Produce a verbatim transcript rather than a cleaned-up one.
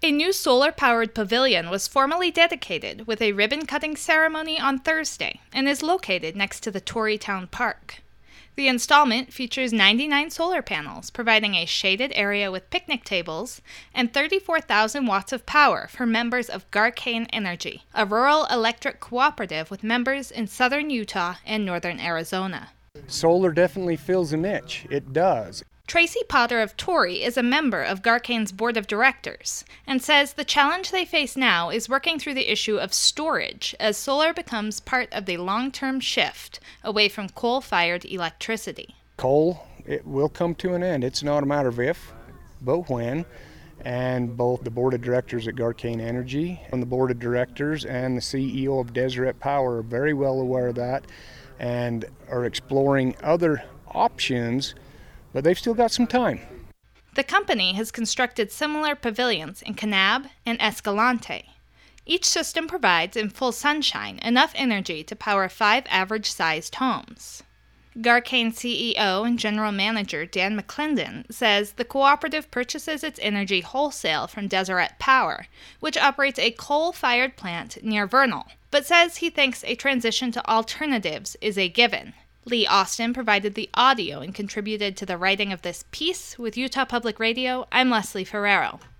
A new solar-powered pavilion was formally dedicated with a ribbon-cutting ceremony on Thursday and is located next to the Torrey Town Park. The installment features ninety-nine solar panels, providing a shaded area with picnic tables and thirty-four thousand watts of power for members of Garcane Energy, a rural electric cooperative with members in southern Utah and northern Arizona. Solar definitely fills a niche. It does. Tracy Potter of Torrey is a member of Garcane's board of directors and says the challenge they face now is working through the issue of storage as solar becomes part of the long-term shift away from coal-fired electricity. Coal, it will come to an end. It's not a matter of if, but when. And both the board of directors at Garcane Energy and the board of directors and the C E O of Deseret Power are very well aware of that and are exploring other options, but they've still got some time. The company has constructed similar pavilions in Kanab and Escalante. Each system provides, in full sunshine, enough energy to power five average-sized homes. Garcane C E O and General Manager Dan McClendon says the cooperative purchases its energy wholesale from Deseret Power, which operates a coal-fired plant near Vernal, but says he thinks a transition to alternatives is a given. Lee Austin provided the audio and contributed to the writing of this piece. With Utah Public Radio, I'm Leslie Ferrero.